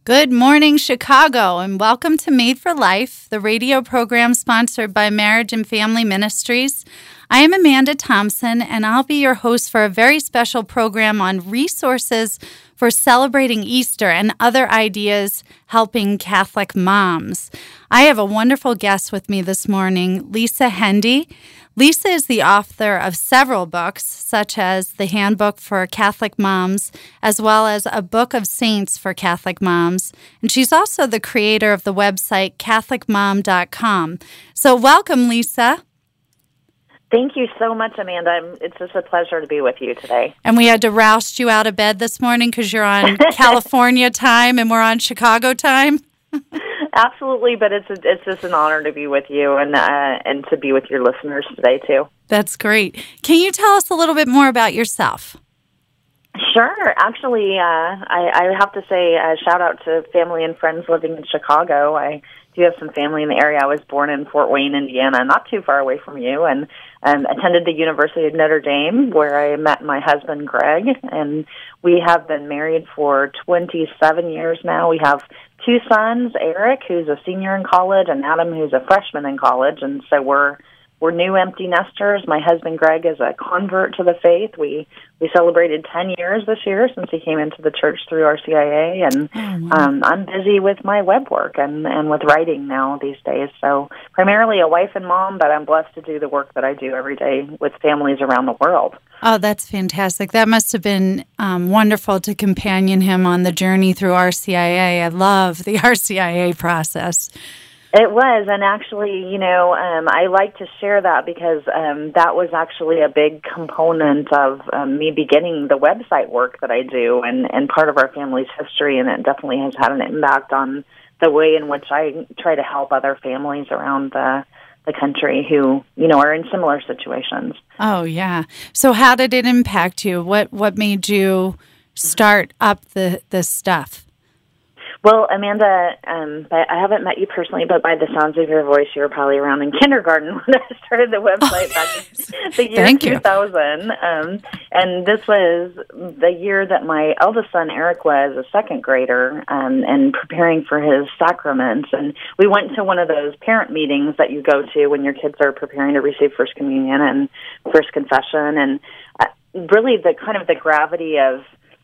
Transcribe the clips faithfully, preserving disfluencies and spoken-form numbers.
Good morning, Chicago, and welcome to Made for Life, the radio program sponsored by Marriage and Family Ministries. I am Amanda Thompson, and I'll be your host for a very special program on resources for celebrating Easter and other ideas helping Catholic moms. I have a wonderful guest with me this morning, Lisa Hendey. Lisa is the author of several books, such as The Handbook for Catholic Moms, as well as A Book of Saints for Catholic Moms. And she's also the creator of the website Catholic Mom dot com. So welcome, Lisa. Thank you so much, Amanda. It's just a pleasure to be with you today. And we had to roust you out of bed this morning because you're on California time and we're on Chicago time. Absolutely, but it's a, it's just an honor to be with you and uh, and to be with your listeners today, too. That's great. Can you tell us a little bit more about yourself? Sure. Actually, uh, I, I have to say a shout out to family and friends living in Chicago. I do have some family in the area. I was born in Fort Wayne, Indiana, not too far away from you, and um, attended the University of Notre Dame, where I met my husband, Greg, and we have been married for twenty-seven years now. We have two sons, Eric, who's a senior in college, and Adam, who's a freshman in college, and so we're we're new empty nesters. My husband, Greg, is a convert to the faith. We we celebrated ten years this year since he came into the church through R C I A, and oh, wow. um, I'm busy with my web work and, and with writing now these days. So primarily a wife and mom, but I'm blessed to do the work that I do every day with families around the world. Oh, that's fantastic. That must have been um, wonderful to companion him on the journey through R C I A. I love the R C I A process. It was, and actually, you know, um, I like to share that because um, that was actually a big component of um, me beginning the website work that I do and, and part of our family's history, and it definitely has had an impact on the way in which I try to help other families around the, the country who, you know, are in similar situations. Oh, yeah. So how did it impact you? What what made you start up the this stuff? Well, Amanda, um, I haven't met you personally, but by the sounds of your voice, you were probably around in kindergarten when I started the website oh, back in the year Thank two thousand. Um, and this was the year that my eldest son, Eric, was a second grader um, and preparing for his sacraments. And we went to one of those parent meetings that you go to when your kids are preparing to receive First Communion and First Confession. And uh, really the kind of the gravity of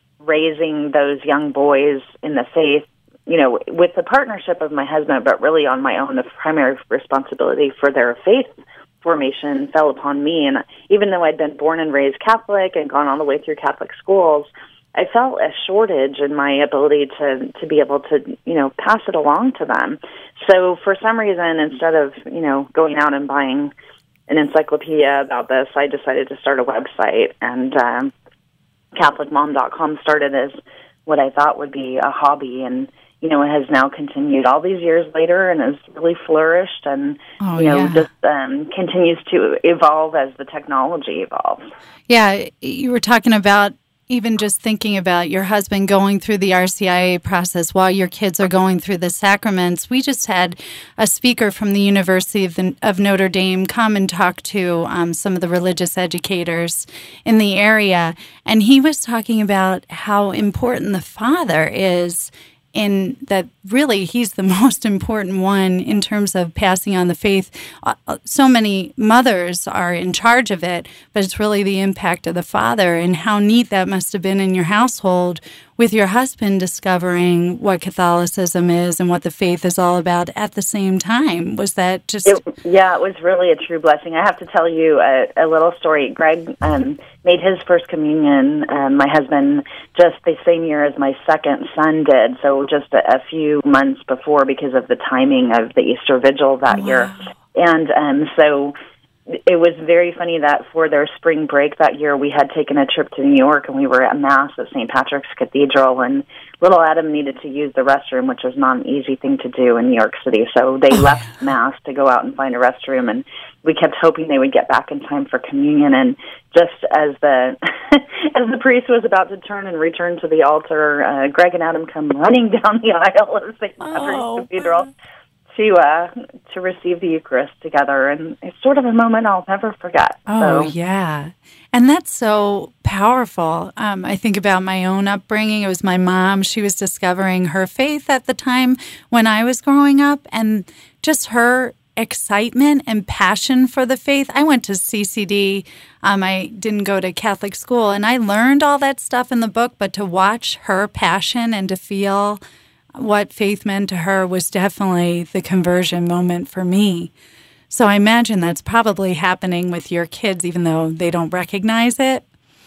raising those young boys in the faith, you know, with the partnership of my husband, but really on my own, the primary responsibility for their faith formation fell upon me. And even though I'd been born and raised Catholic and gone all the way through Catholic schools, I felt a shortage in my ability to, to be able to, you know, pass it along to them. So for some reason, instead of, you know, going out and buying an encyclopedia about this, I decided to start a website. And um, Catholic Mom dot com started as what I thought would be a hobby, and you know, it has now continued all these years later and has really flourished and, oh, you know, yeah. just um, continues to evolve as the technology evolves. Yeah, you were talking about even just thinking about your husband going through the R C I A process while your kids are going through the sacraments. We just had a speaker from the University of, the, of Notre Dame come and talk to um, some of the religious educators in the area, and he was talking about how important the father is in that really he's the most important one in terms of passing on the faith. Uh, so many mothers are in charge of it, but it's really the impact of the father, and how neat that must have been in your household with your husband discovering what Catholicism is and what the faith is all about at the same time. Was that just... It, yeah, it was really a true blessing. I have to tell you a, a little story. Greg um, made his first communion, um, my husband, just the same year as my second son did, so just a, a few months before because of the timing of the Easter Vigil that wow. year. And um, so it was very funny that for their spring break that year, we had taken a trip to New York, and we were at Mass at Saint Patrick's Cathedral, and little Adam needed to use the restroom, which was not an easy thing to do in New York City. So they left Mass to go out and find a restroom, and we kept hoping they would get back in time for communion. And just as the as the priest was about to turn and return to the altar, uh, Greg and Adam come running down the aisle of Saint Patrick's oh, Cathedral. to uh, to receive the Eucharist together, and it's sort of a moment I'll never forget. Oh, so. yeah. And that's so powerful. Um, I think about my own upbringing. It was my mom. She was discovering her faith at the time when I was growing up, and just her excitement and passion for the faith. I went to C C D. Um, I didn't go to Catholic school, and I learned all that stuff in the book, but to watch her passion and to feel what faith meant to her was definitely the conversion moment for me. So I imagine that's probably happening with your kids, even though they don't recognize it.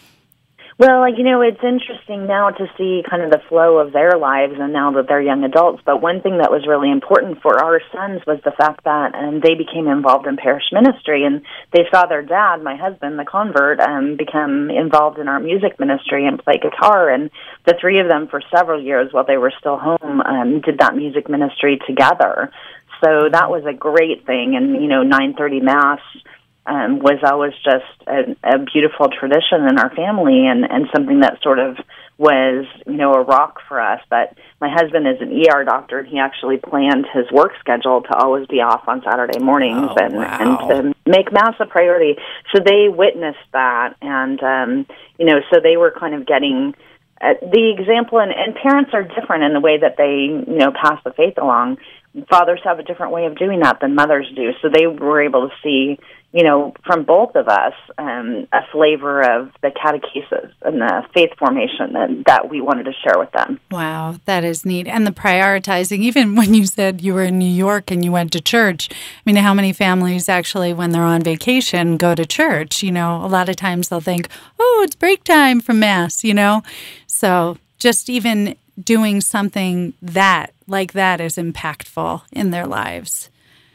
Well, you know, it's interesting now to see kind of the flow of their lives and now that they're young adults. But one thing that was really important for our sons was the fact that um, they became involved in parish ministry, and they saw their dad, my husband, the convert, um, become involved in our music ministry and play guitar. And the three of them, for several years while they were still home, um, did that music ministry together. So that was a great thing. And, you know, nine thirty Mass um, was always just a, a beautiful tradition in our family, and, and something that sort of was, you know, a rock for us. But my husband is an E R doctor, and he actually planned his work schedule to always be off on Saturday mornings oh, and, wow. and to make Mass a priority. So they witnessed that, and, um, you know, so they were kind of getting uh, the example, and, and parents are different in the way that they, you know, pass the faith along. Fathers have a different way of doing that than mothers do. So they were able to see, you know, from both of us, um, a flavor of the catechesis and the faith formation that, that we wanted to share with them. Wow, that is neat. And the prioritizing, even when you said you were in New York and you went to church, I mean, how many families actually, when they're on vacation, go to church? You know, a lot of times they'll think, oh, it's break time from Mass, you know? So just even doing something that, like that, is impactful in their lives.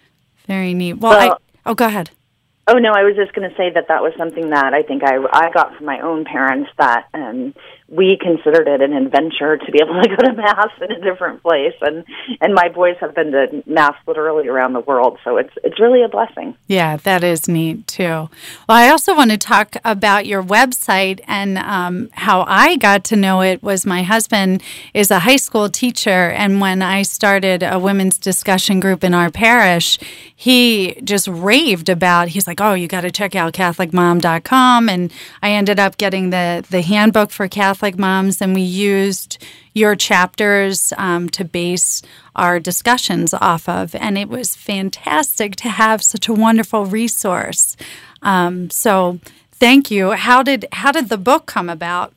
Very neat. Well, well I, oh, go ahead. Oh, no, I was just going to say that that was something that I think I, I got from my own parents, that um, we considered it an adventure to be able to go to Mass in a different place. And, and my boys have been to Mass literally around the world, so it's it's really a blessing. Yeah, that is neat, too. Well, I also want to talk about your website, and um, how I got to know it was my husband is a high school teacher, and when I started a women's discussion group in our parish, he just raved about, he's like, oh, you got to check out Catholic Mom dot com. And I ended up getting the, the handbook for Catholic moms, and we used your chapters um, to base our discussions off of. And it was fantastic to have such a wonderful resource. Um, so thank you. How did how did the book come about?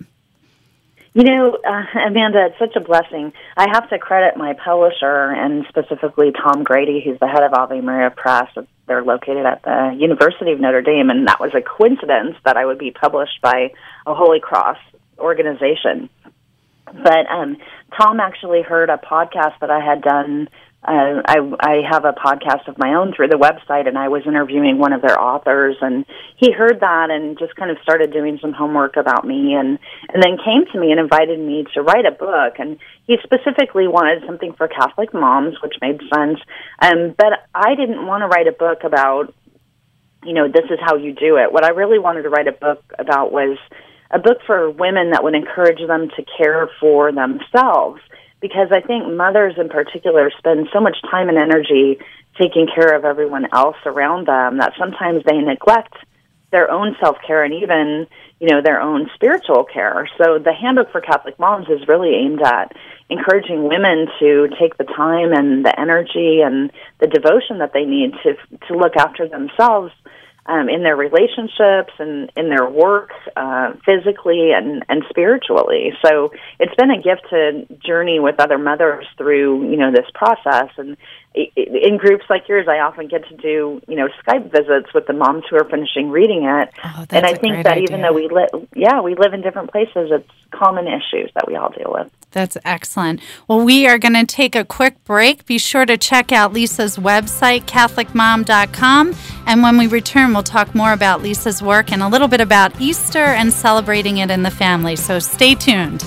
You know, uh, Amanda, it's such a blessing. I have to credit my publisher, and specifically Tom Grady, who's the head of Ave Maria Press. They're located at the University of Notre Dame, and that was a coincidence that I would be published by a Holy Cross organization. But um, Tom actually heard a podcast that I had done. Uh, I, I have a podcast of my own through the website, and I was interviewing one of their authors, and he heard that and just kind of started doing some homework about me, and, and then came to me and invited me to write a book. And he specifically wanted something for Catholic moms, which made sense. Um, but I didn't want to write a book about, you know, this is how you do it. What I really wanted to write a book about was a book for women that would encourage them to care for themselves. Because I think mothers in particular spend so much time and energy taking care of everyone else around them that sometimes they neglect their own self-care and even, you know, their own spiritual care. So the Handbook for Catholic Moms is really aimed at encouraging women to take the time and the energy and the devotion that they need to to look after themselves Um, in their relationships and in their work, uh, physically and, and spiritually. So it's been a gift to journey with other mothers through, you know, this process. And in groups like yours, I often get to do, you know, Skype visits with the moms who are finishing reading it. Oh, and I think that idea. Even though we live, yeah, we live in different places, it's common issues that we all deal with. That's excellent. Well, we are going to take a quick break. Be sure to check out Lisa's website, Catholic Mom dot com. And when we return, we'll talk more about Lisa's work and a little bit about Easter and celebrating it in the family. So stay tuned.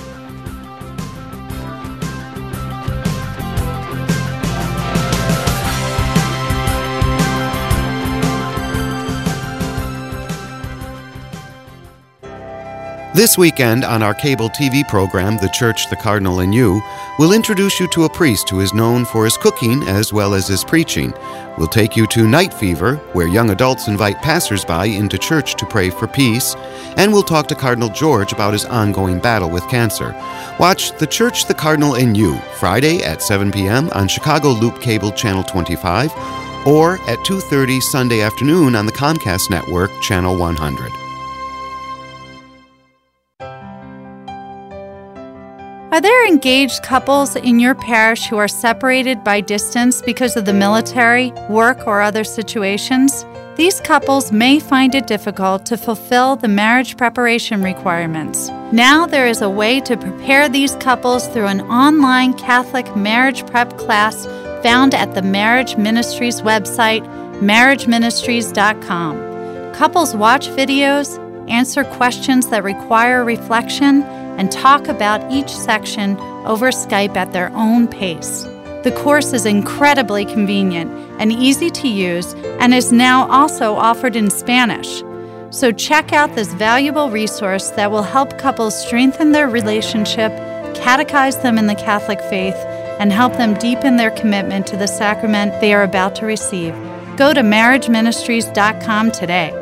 This weekend on our cable T V program, The Church, the Cardinal, and You, we'll introduce you to a priest who is known for his cooking as well as his preaching. We'll take you to Night Fever, where young adults invite passersby into church to pray for peace, and we'll talk to Cardinal George about his ongoing battle with cancer. Watch The Church, the Cardinal, and You, Friday at seven p.m. on Chicago Loop Cable Channel twenty-five, or at two thirty Sunday afternoon on the Comcast Network, Channel one hundred. Are there engaged couples in your parish who are separated by distance because of the military, work, or other situations? These couples may find it difficult to fulfill the marriage preparation requirements. Now there is a way to prepare these couples through an online Catholic marriage prep class found at the Marriage Ministries website, marriage ministries dot com. Couples watch videos, answer questions that require reflection, and talk about each section over Skype at their own pace. The course is incredibly convenient and easy to use and is now also offered in Spanish. So check out this valuable resource that will help couples strengthen their relationship, catechize them in the Catholic faith, and help them deepen their commitment to the sacrament they are about to receive. Go to marriage ministries dot com today.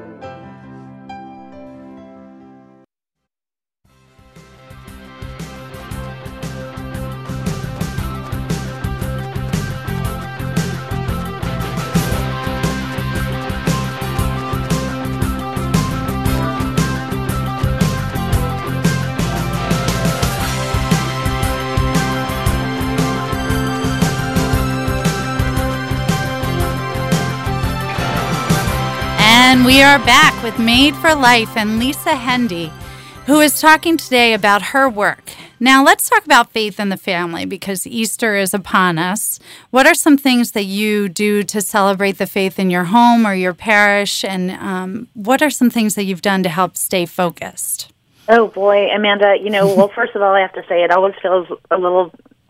And we are back with Made for Life and Lisa Hendy, who is talking today about her work. Now, let's talk about faith in the family because Easter is upon us. What are some things that you do to celebrate the faith in your home or your parish? And um, what are some things that you've done to help stay focused? Oh, boy, Amanda, you know, well, first of all, I have to say it always feels a little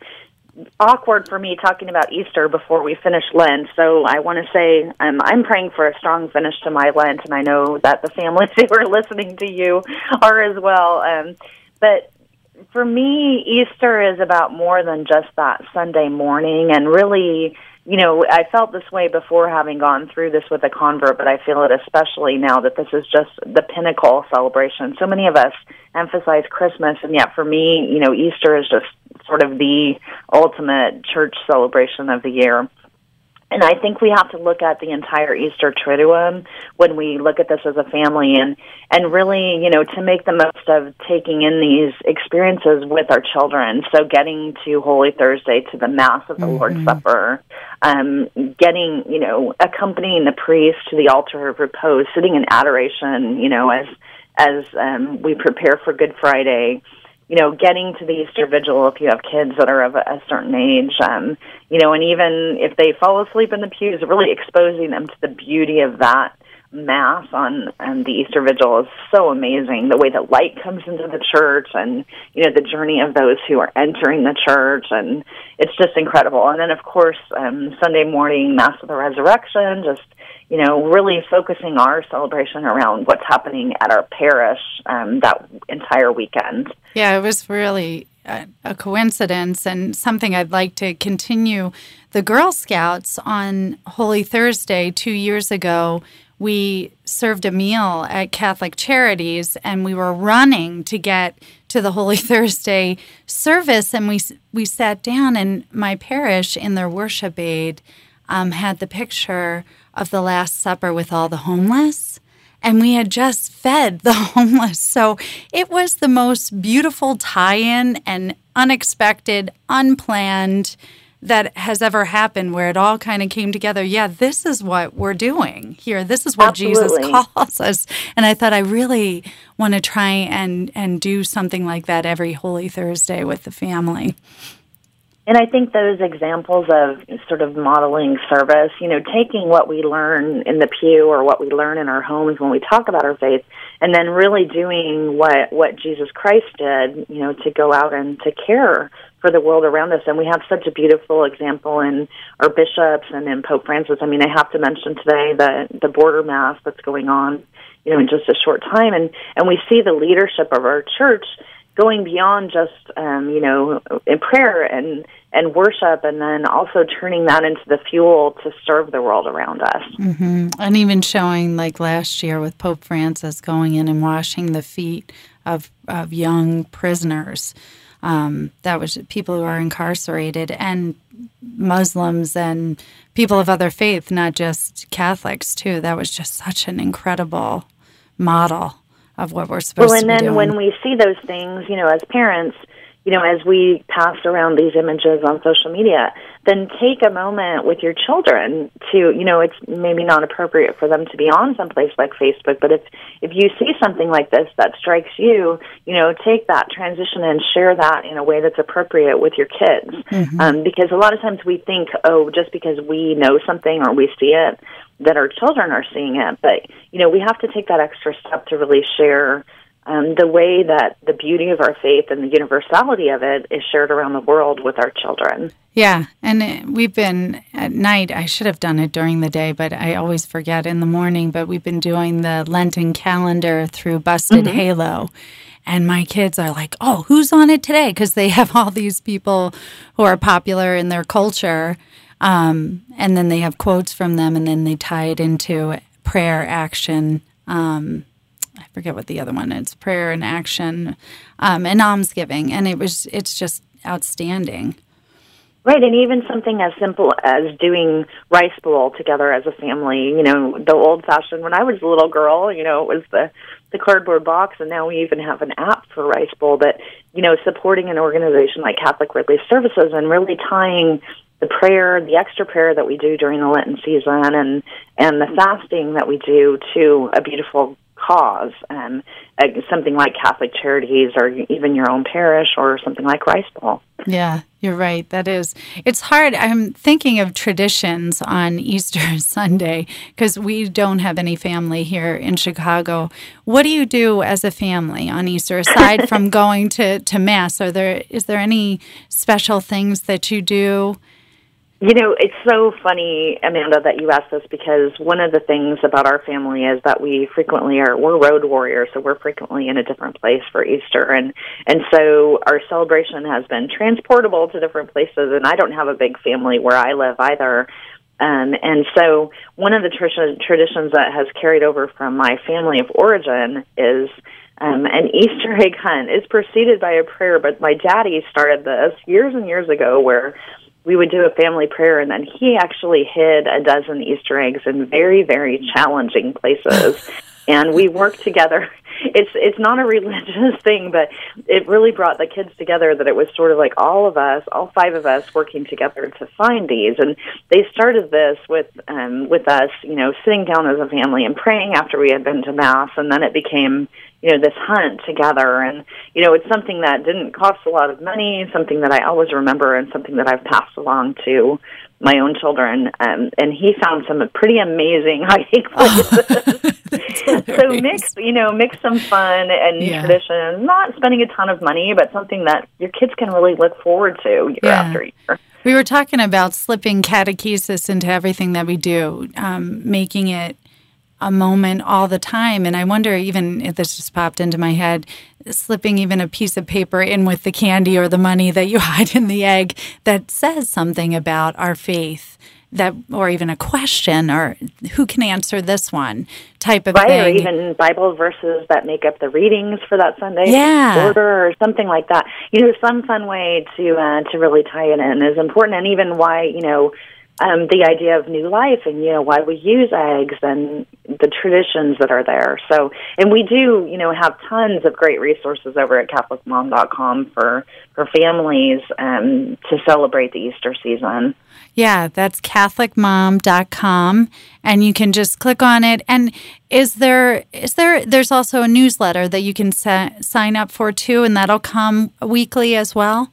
awkward for me talking about Easter before we finish Lent. So I want to say um, I'm praying for a strong finish to my Lent, and I know that the families who are listening to you are as well. Um, but for me, Easter is about more than just that Sunday morning, and really, you know, I felt this way before having gone through this with a convert, but I feel it especially now that this is just the pinnacle celebration. So many of us emphasize Christmas, and yet for me, you know, Easter is just sort of the ultimate church celebration of the year. And I think we have to look at the entire Easter Triduum when we look at this as a family, and, and really, you know, to make the most of taking in these experiences with our children. So getting to Holy Thursday, to the Mass of the mm-hmm. Lord's Supper, um, getting, you know, accompanying the priest to the altar of repose, sitting in adoration, you know, as, as um, we prepare for Good Friday, you know, getting to the Easter Vigil if you have kids that are of a, a certain age, um, you know, and even if they fall asleep in the pews, really exposing them to the beauty of that Mass on um, the Easter Vigil is so amazing. The way that light comes into the church and, you know, the journey of those who are entering the church, and it's just incredible. And then, of course, um, Sunday morning, Mass of the Resurrection, just, you know, really focusing our celebration around what's happening at our parish um, that entire weekend. Yeah, it was really a, a coincidence and something I'd like to continue. The Girl Scouts on Holy Thursday two years ago, we served a meal at Catholic Charities, and we were running to get to the Holy Thursday service, and we we sat down, and my parish in their worship aid um, had the picture of the Last Supper with all the homeless, and we had just fed the homeless. So it was the most beautiful tie-in and unexpected, unplanned that has ever happened, where it all kind of came together. Yeah, this is what we're doing here. This is what Absolutely. Jesus calls us. And I thought I really want to try and, and do something like that every Holy Thursday with the family. And I think those examples of sort of modeling service, you know, taking what we learn in the pew or what we learn in our homes when we talk about our faith, and then really doing what, what Jesus Christ did, you know, to go out and to care for the world around us. And we have such a beautiful example in our bishops and in Pope Francis. I mean, I have to mention today the, the border mass that's going on you know, in just a short time. And, and we see the leadership of our church going beyond just, um, you know, in prayer and, and worship, and then also turning that into the fuel to serve the world around us. Mm-hmm. And even showing, like last year with Pope Francis, going in and washing the feet of, of young prisoners. Um, that was people who are incarcerated, and Muslims and people of other faith, not just Catholics, too. That was just such an incredible model of what we're supposed well, to be doing. Well, and then when we see those things, you know, as parents, you know, as we pass around these images on social media, then take a moment with your children to, you know, it's maybe not appropriate for them to be on someplace like Facebook, but if, if you see something like this that strikes you, you know, take that transition and share that in a way that's appropriate with your kids. Mm-hmm. Um, because a lot of times we think, oh, just because we know something or we see it, that our children are seeing it. But, you know, we have to take that extra step to really share Um, the way that the beauty of our faith and the universality of it is shared around the world with our children. Yeah, and it, we've been at night, I should have done it during the day, but I always forget in the morning, but we've been doing the Lenten calendar through Busted mm-hmm. Halo. And my kids are like, oh, who's on it today? Because they have all these people who are popular in their culture. Um, and then they have quotes from them, and then they tie it into prayer, action, um I forget what the other one is, prayer and action, um, and almsgiving. And it was, it's just outstanding. Right, and even something as simple as doing rice bowl together as a family. You know, the old-fashioned, when I was a little girl, you know, it was the, the cardboard box, and now we even have an app for rice bowl. But, you know, supporting an organization like Catholic Relief Services and really tying the prayer, the extra prayer that we do during the Lenten season, and, and the fasting that we do to a beautiful cause, um, uh, something like Catholic Charities or even your own parish or something like Rice Bowl. Yeah, you're right. That is. It's hard. I'm thinking of traditions on Easter Sunday because we don't have any family here in Chicago. What do you do as a family on Easter aside from going to, to Mass? Are there is there any special things that you do? You know, it's so funny, Amanda, that you asked this, because one of the things about our family is that we frequently are, we're road warriors, so we're frequently in a different place for Easter. And, and so our celebration has been transportable to different places, and I don't have a big family where I live either. Um, and so one of the tr- traditions that has carried over from my family of origin is um, an Easter egg hunt. It's preceded by a prayer, but my daddy started this years and years ago where we would do a family prayer, and then he actually hid a dozen Easter eggs in very, very challenging places. And we worked together. It's it's not a religious thing, but it really brought the kids together, that it was sort of like all of us, all five of us working together to find these. And they started this with um, with us, you know, sitting down as a family and praying after we had been to Mass, and then it became, you know, this hunt together. And, you know, it's something that didn't cost a lot of money, something that I always remember, and something that I've passed along to my own children. Um, and he found some pretty amazing hiding places. So mix, you know, mix some fun and yeah. tradition, not spending a ton of money, but something that your kids can really look forward to year yeah. after year. We were talking about slipping catechesis into everything that we do, um, making it a moment all the time. And I wonder, even if this just popped into my head, slipping even a piece of paper in with the candy or the money that you hide in the egg that says something about our faith, that, or even a question, or who can answer this one type of right, thing. Or even Bible verses that make up the readings for that Sunday yeah. order, or something like that. You know, some fun way to uh, to really tie it in is important, and even why, you know, Um, the idea of new life, and, you know, why we use eggs and the traditions that are there. So, and we do, you know, have tons of great resources over at Catholic Mom dot com for, for families um, to celebrate the Easter season. Yeah, that's Catholic Mom dot com, and you can just click on it. And is there, is there, there's also a newsletter that you can sa- sign up for too, and that'll come weekly as well?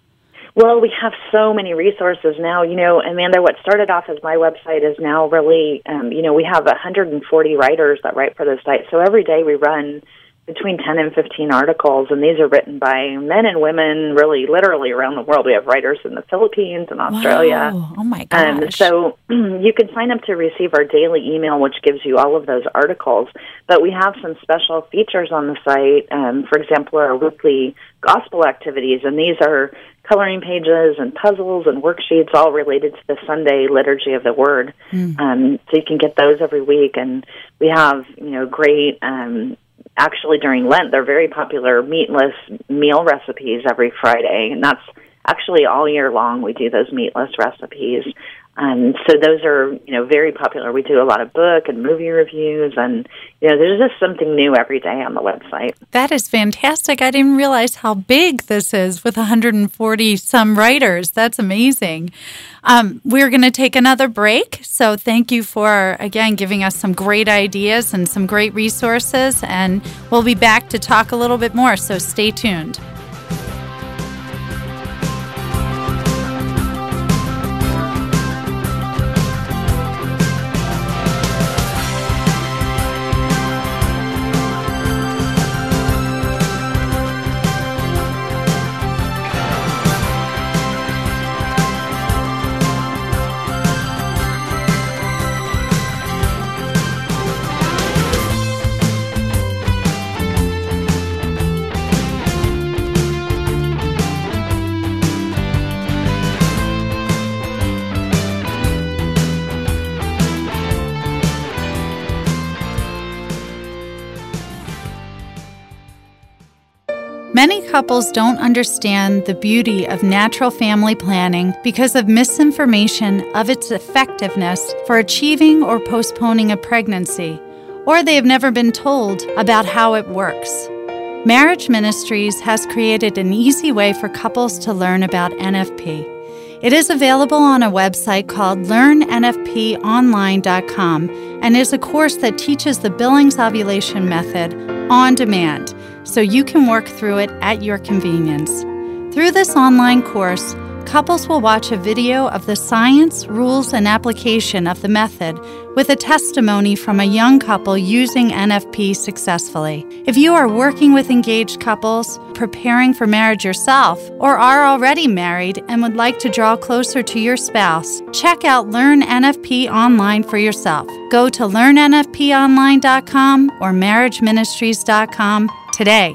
Well, we have so many resources now. You know, Amanda, what started off as my website is now really, um, you know, we have one hundred forty writers that write for the site. So every day we run between ten and fifteen articles, and these are written by men and women, really, literally around the world. We have writers in the Philippines and Australia. Wow. Oh, my gosh. Um, so you can sign up to receive our daily email, which gives you all of those articles. But we have some special features on the site. Um, for example, our weekly gospel activities, and these are coloring pages and puzzles and worksheets all related to the Sunday liturgy of the Word. Mm. Um, so you can get those every week. And we have, you know, great... Um, Actually, during Lent, they're very popular meatless meal recipes every Friday, and that's actually all year long. We do those meatless recipes. Um, so those are, you know, very popular. We do a lot of book and movie reviews, and, you know, there's just something new every day on the website. That is fantastic. I didn't realize how big this is with one hundred forty some writers. That's amazing. Um, we're going to take another break. So thank you for, again, giving us some great ideas and some great resources. And we'll be back to talk a little bit more. So stay tuned. Many couples don't understand the beauty of natural family planning because of misinformation of its effectiveness for achieving or postponing a pregnancy, or they have never been told about how it works. Marriage Ministries has created an easy way for couples to learn about N F P. It is available on a website called learn N F P online dot com and is a course that teaches the Billings ovulation method on demand, so you can work through it at your convenience. Through this online course, couples will watch a video of the science, rules, and application of the method with a testimony from a young couple using N F P successfully. If you are working with engaged couples, preparing for marriage yourself, or are already married and would like to draw closer to your spouse, check out Learn N F P Online for yourself. Go to learn N F P online dot com or marriage ministries dot com today.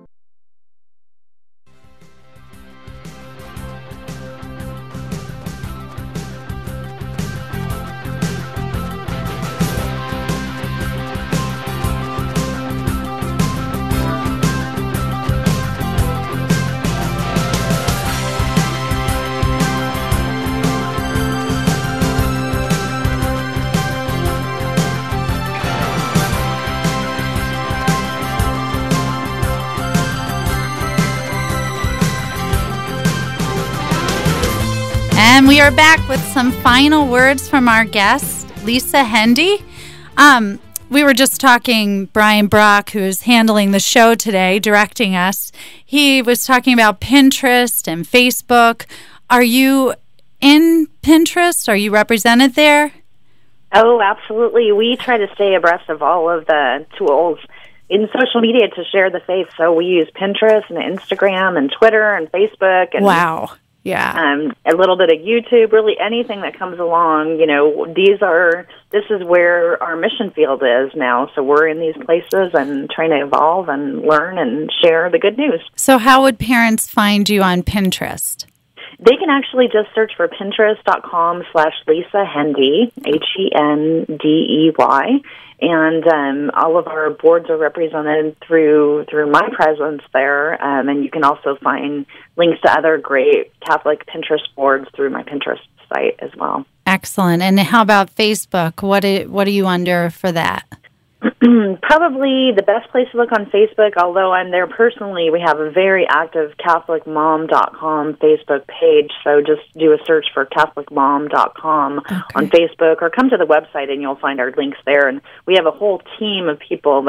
And we are back with some final words from our guest, Lisa Hendey. Um, we were just talking, Brian Brock, who's handling the show today, directing us. He was talking about Pinterest and Facebook. Are you in Pinterest? Are you represented there? Oh, absolutely. We try to stay abreast of all of the tools in social media to share the faith. So we use Pinterest and Instagram and Twitter and Facebook. And wow. Yeah. Um, a little bit of YouTube, really anything that comes along. You know, these are, this is where our mission field is now. So we're in these places and trying to evolve and learn and share the good news. So how would parents find you on Pinterest? They can actually just search for pinterest.com slash Lisa Hendey, H E N D E Y. And um, all of our boards are represented through through my presence there. Um, and you can also find links to other great Catholic Pinterest boards through my Pinterest site as well. Excellent. And how about Facebook? What are, what are you under for that? Probably the best place to look on Facebook, although I'm there personally, we have a very active Catholic Mom dot com Facebook page, so just do a search for Catholic Mom dot com okay. on Facebook, or come to the website and you'll find our links there. And we have a whole team of people that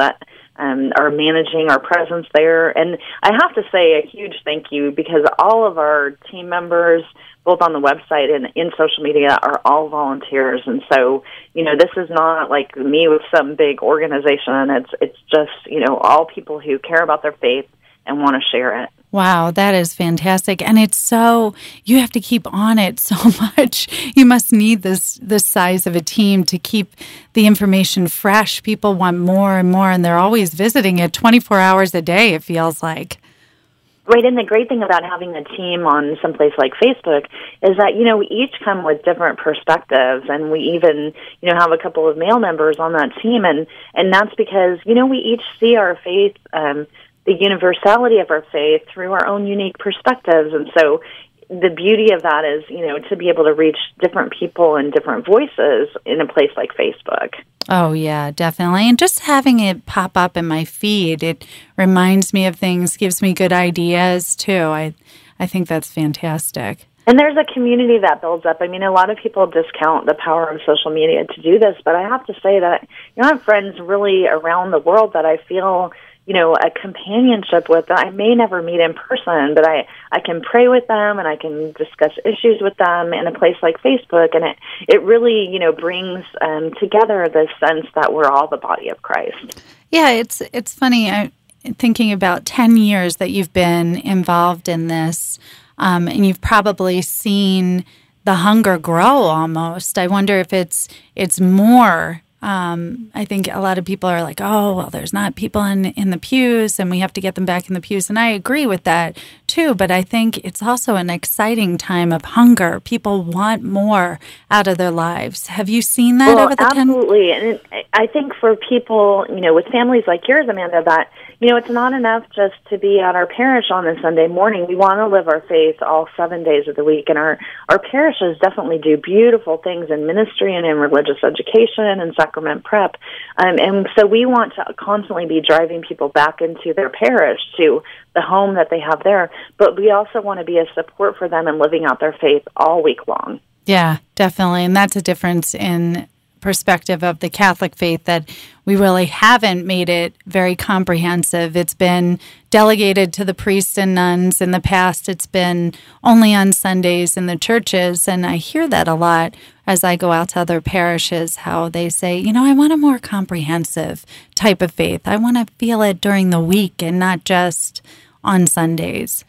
um, are managing our presence there. And I have to say a huge thank you, because all of our team members, both on the website and in social media, are all volunteers. And so, you know, this is not like me with some big organization. It's it's just, you know, all people who care about their faith and want to share it. Wow, that is fantastic. And it's so, you have to keep on it so much. You must need this this size of a team to keep the information fresh. People want more and more, and they're always visiting it twenty-four hours a day, it feels like. Right, and the great thing about having a team on someplace like Facebook is that, you know, we each come with different perspectives, and we even, you know, have a couple of male members on that team, and, and that's because, you know, we each see our faith, um, the universality of our faith through our own unique perspectives. And so the beauty of that is, you know, to be able to reach different people and different voices in a place like Facebook. Oh, yeah, definitely. And just having it pop up in my feed, it reminds me of things, gives me good ideas, too. I, I think that's fantastic. And there's a community that builds up. I mean, a lot of people discount the power of social media to do this, but I have to say that, you know, I have friends really around the world that I feel, you know, a companionship with that I may never meet in person, but I, I can pray with them and I can discuss issues with them in a place like Facebook. And it, it really, you know, brings um, together this sense that we're all the body of Christ. Yeah, it's it's funny. I'm thinking about ten years that you've been involved in this, um, and you've probably seen the hunger grow almost. I wonder if it's it's more. Um, I think a lot of people are like, oh, well, there's not people in, in the pews and we have to get them back in the pews. And I agree with that, too. But I think it's also an exciting time of hunger. People want more out of their lives. Have you seen that well, over the absolutely. ten- and it, I think for people, you know, with families like yours, Amanda, that, you know, it's not enough just to be at our parish on a Sunday morning. We want to live our faith all seven days of the week. And our, our parishes definitely do beautiful things in ministry and in religious education and sacrament prep. Um, and so we want to constantly be driving people back into their parish, to the home that they have there. But we also want to be a support for them in living out their faith all week long. Yeah, definitely. And that's a difference in perspective of the Catholic faith, that we really haven't made it very comprehensive. It's been delegated to the priests and nuns. In the past, it's been only on Sundays in the churches. And I hear that a lot as I go out to other parishes, how they say, you know, I want a more comprehensive type of faith. I want to feel it during the week and not just on Sundays.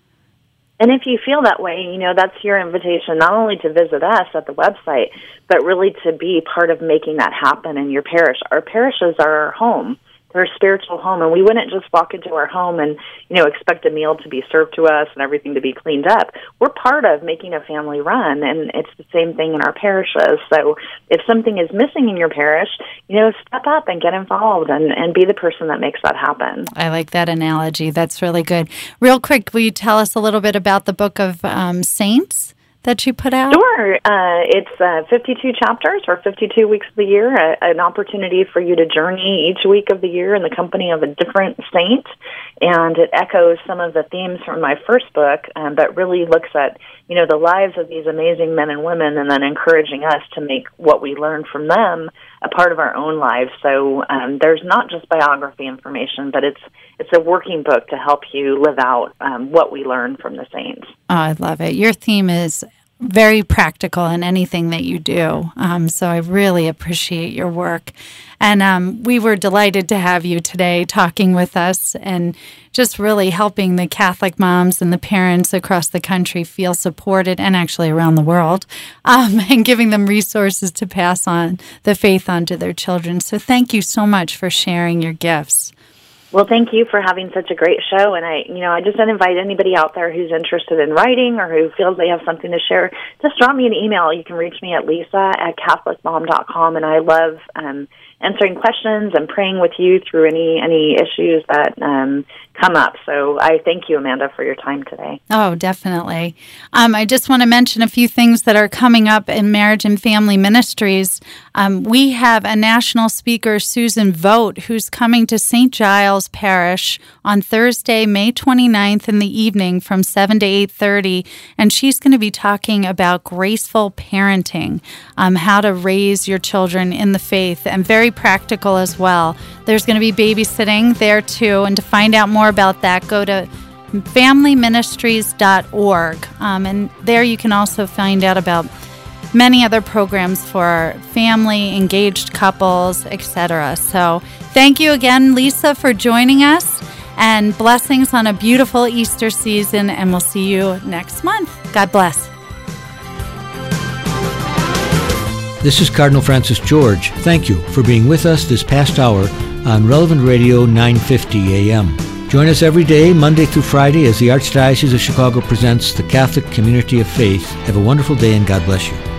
And if you feel that way, you know, that's your invitation not only to visit us at the website, but really to be part of making that happen in your parish. Our parishes are our home. They're a spiritual home, and we wouldn't just walk into our home and, you know, expect a meal to be served to us and everything to be cleaned up. We're part of making a family run, and it's the same thing in our parishes. So if something is missing in your parish, you know, step up and get involved and, and be the person that makes that happen. I like that analogy. That's really good. Real quick, will you tell us a little bit about the Book of um, Saints that you put out? Sure. Uh, it's uh, fifty-two chapters for fifty-two weeks of the year, a, an opportunity for you to journey each week of the year in the company of a different saint. And it echoes some of the themes from my first book, um, but really looks at, you know, the lives of these amazing men and women, and then encouraging us to make what we learn from them a part of our own lives. So um, there's not just biography information, but it's it's a working book to help you live out um, what we learn from the saints. Oh, I love it. Your theme is very practical in anything that you do. Um, so I really appreciate your work. And um, we were delighted to have you today talking with us and just really helping the Catholic moms and the parents across the country feel supported, and actually around the world, um, and giving them resources to pass on the faith on to their children. So thank you so much for sharing your gifts. Well, thank you for having such a great show. And I, you know, I just invite anybody out there who's interested in writing or who feels they have something to share, just drop me an email. You can reach me at lisa at catholic mom dot com. And I love um, answering questions and praying with you through any, any issues that um, come up. So I thank you, Amanda, for your time today. Oh, definitely. Um, I just want to mention a few things that are coming up in Marriage and Family Ministries. Um, we have a national speaker, Susan Vogt, who's coming to Saint Giles Parish on Thursday, May twenty-ninth in the evening from seven to eight thirty, and she's going to be talking about graceful parenting, um, how to raise your children in the faith, and very very practical as well. There's going to be babysitting there too, and to find out more about that, go to family ministries dot org, um, and there you can also find out about many other programs for family, engaged couples, et cetera. So thank you again, Lisa, for joining us, and blessings on a beautiful Easter season, and we'll see you next month. God bless. This is Cardinal Francis George. Thank you for being with us this past hour on Relevant Radio nine fifty A M. Join us every day, Monday through Friday, as the Archdiocese of Chicago presents the Catholic Community of Faith. Have a wonderful day, and God bless you.